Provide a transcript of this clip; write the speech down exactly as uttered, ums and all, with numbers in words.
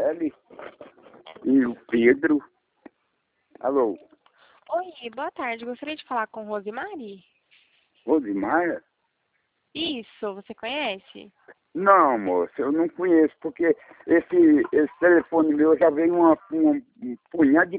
Michele e o Pedro. Alô? Oi, boa tarde. Gostaria de falar com Rosemary? Rosimar? Isso, você conhece? Não, moça, eu não conheço, porque esse, esse telefone meu já veio uma, uma, um punhado de